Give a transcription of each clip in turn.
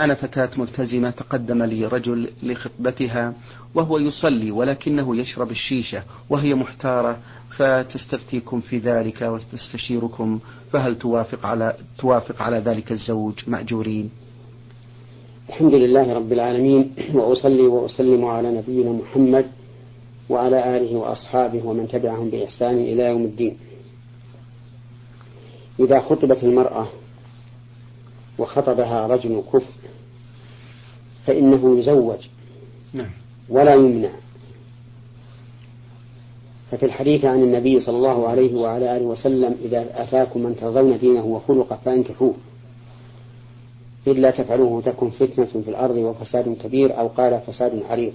أنا فتاة ملتزمة تقدم لي رجل لخطبتها وهو يصلي ولكنه يشرب الشيشة وهي محتارة، فتستفتيكم في ذلك وتستشيركم، فهل توافق على ذلك الزوج مأجورين؟ الحمد لله رب العالمين، وأصلي وأسلم على نبينا محمد وعلى آله وأصحابه ومن تبعهم بإحسان إلى يوم الدين. إذا خطبت المرأة وخطبها رجل كفء فإنه يزوج ولا يمنع. ففي الحديث عن النبي صلى الله عليه وعلى آله وسلم: إذا أتاكم من ترضون دينه وخلقه فانكحوه، إلا تفعلوه تكن فتنة في الأرض وفساد كبير، أو قال فساد عريض.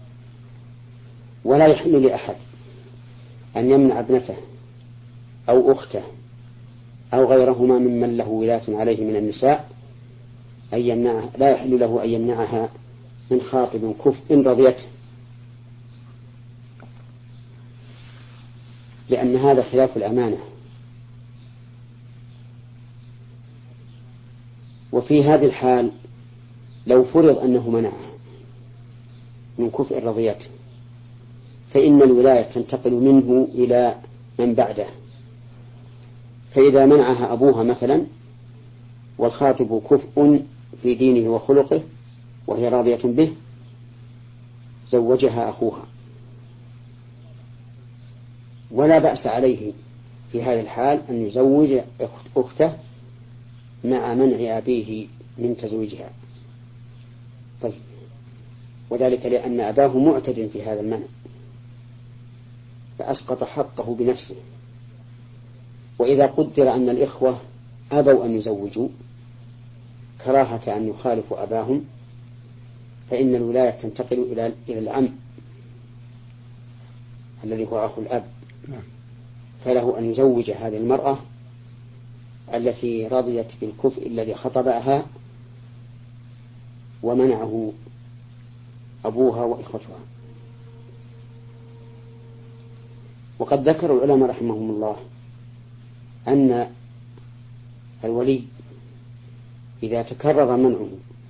ولا يحل لأحد أن يمنع ابنته أو أخته أو غيرهما ممن له ولاية عليه من النساء أن يمنعها، لا يحل له أن يمنعها من خاطب كفء إن رضيته، لأن هذا خلاف الأمانة. وفي هذه الحال لو فرض أنه منعها من كفء رضيته فإن الولاية تنتقل منه إلى من بعده. فإذا منعها أبوها مثلا والخاطب كفء في دينه وخلقه وهي راضية به، زوجها أخوها، ولا بأس عليه في هذه الحال أن يزوج أخته مع منع أبيه من تزويجها. طيب، وذلك لأن أباه معتد في هذا المنع فأسقط حقه بنفسه. وإذا قدر أن الإخوة أبوا أن يزوجوا كراهة أن يخالفوا أباهم فإن الولاية تنتقل إلى العم الذي هو أخو الأب، فله أن يزوج هذه المرأة التي رضيت بالكفء الذي خطبها ومنعه أبوها وإخوتها. وقد ذكر العلماء رحمهم الله أن الولي إذا تكرر منعه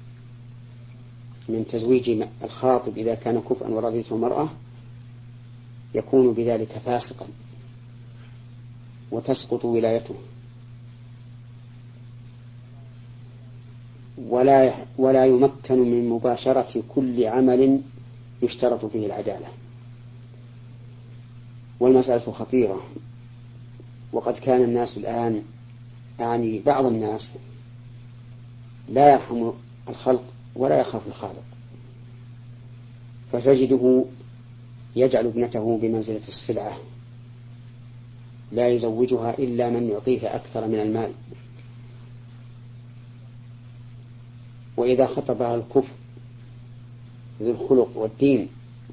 من تزويج الخاطب إذا كان كفءا ورضيته المرأة يكون بذلك فاسقا وتسقط ولايته، ولا يمكن من مباشرة كل عمل يشترط فيه العدالة. والمسألة خطيرة، وقد كان الناس الآن، أعني بعض الناس، لا يرحم الخلق ولا يخاف الخالق، فتجده يجعل ابنته بمنزلة السلعة لا يزوجها إلا من يعطيه أكثر من المال. وإذا خطبها الكفء ذو الخلق والدين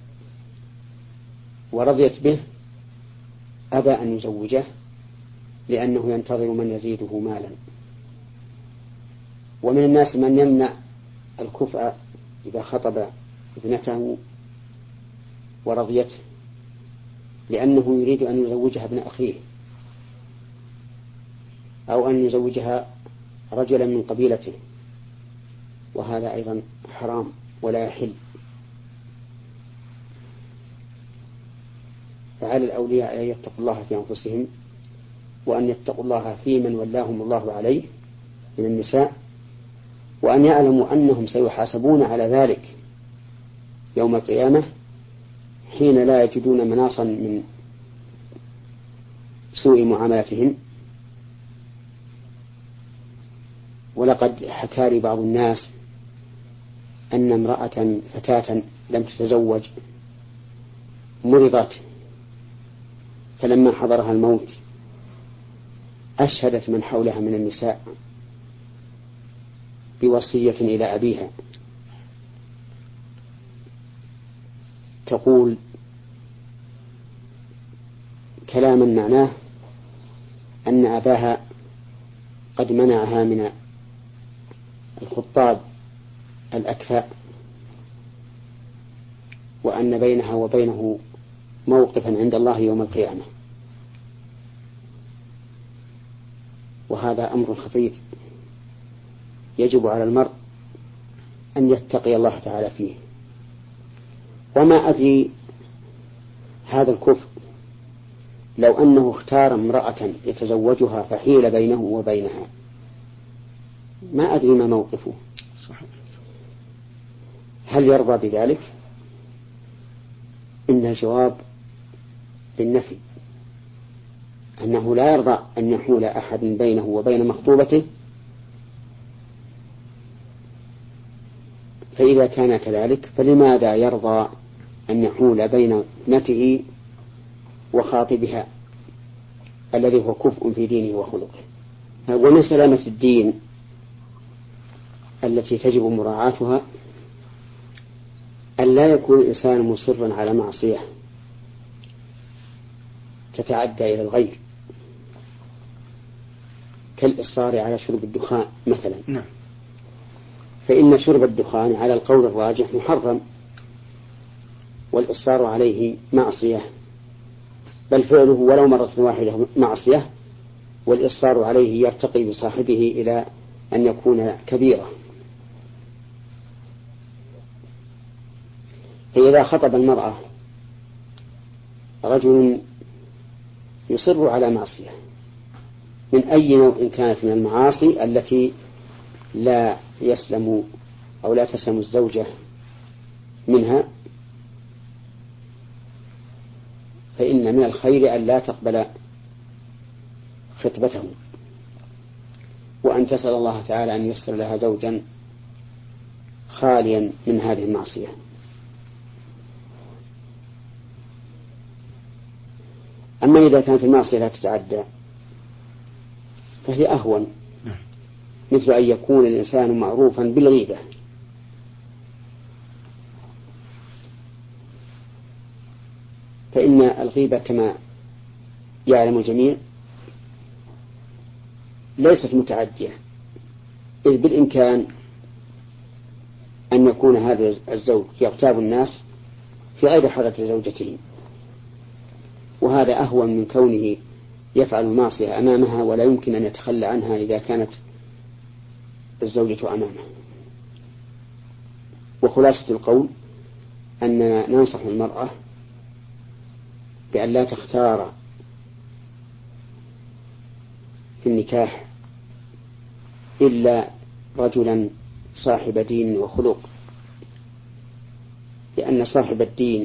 ورضيت به أبى أن يزوجه لأنه ينتظر من يزيده مالا. ومن الناس من يمنع الكفء إذا خطب ابنته ورضيته لأنه يريد أن يزوجها ابن أخيه أو أن يزوجها رجلا من قبيلته، وهذا أيضا حرام ولا يحل. فعلى الأولياء أن يتقوا الله في أنفسهم وأن يتقوا الله في من ولاهم الله عليه من النساء، وأن يعلموا أنهم سيحاسبون على ذلك يوم القيامة حين لا يجدون مناصا من سوء معاملتهم. ولقد حكى لي بعض الناس أن امرأة فتاة لم تتزوج مرضت، فلما حضرها الموت أشهدت من حولها من النساء بوصية إلى أبيها تقول كلاما معناه أن أباها قد منعها من الخطاب الأكفاء، وأن بينها وبينه موقفا عند الله يوم القيامة. وهذا أمر خطير، يجب على المرء أن يتقي الله تعالى فيه. وما أدري هذا الكفر لو أنه اختار امرأة يتزوجها فحيل بينه وبينها، ما أدري ما موقفه. هل يرضى بذلك؟ إن الجواب بالنفي، أنه لا يرضى أن يحول أحد بينه وبين مخطوبته. فإذا كان كذلك فلماذا يرضى أن يحول بين ابنته وخاطبها الذي هو كفء في دينه وخلقه؟ ومن سلامة الدين التي تجب مراعاتها أن لا يكون الإنسان مصرا على معصية تتعدى إلى الغير، كالإصرار على شرب الدخان مثلا. نعم. فإن شرب الدخان على القول الراجح محرم، والإصرار عليه معصية، بل فعله ولو مرة واحدة معصية، والإصرار عليه يرتقي بصاحبه إلى أن يكون كبيرة. فإذا خطب المرأة رجل يصر على معصية من أي نوع كانت من المعاصي التي لا يسلم أو لا تسلم الزوجة منها، فإن من الخير أن لا تقبل خطبته، وأن تسأل الله تعالى أن ييسر لها زوجا خاليا من هذه المعصية. أما إذا كانت المعصية لا تتعدى فهي أهون، مثل أن يكون الإنسان معروفا بالغيبة، فإن الغيبة كما يعلم الجميع ليست متعدية، إذ بالإمكان أن يكون هذا الزوج يغتاب الناس في غير حضرة زوجته، وهذا أهون من كونه يفعل المعصية أمامها ولا يمكن أن يتخلى عنها إذا كانت الزوجة أمامه. وخلاصة القول أن ننصح المرأة بأن لا تختار في النكاح إلا رجلا صاحب دين وخلق، لأن صاحب الدين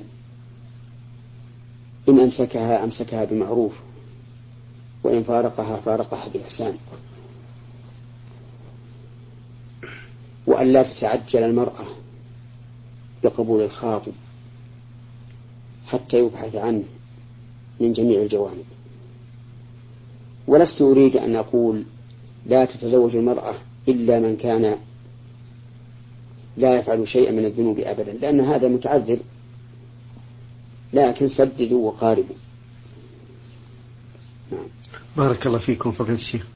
إن أمسكها بمعروف، وإن فارقها بإحسان. وأن لا تتعجل المرأة بقبول الخاطب حتى يبحث عنه من جميع الجوانب. ولست أريد أن أقول لا تتزوج المرأة إلا من كان لا يفعل شيئا من الذنوب أبدا، لأن هذا متعذر، لكن سددوا وقاربوا. بارك الله فيكم فضيلة الشيخ.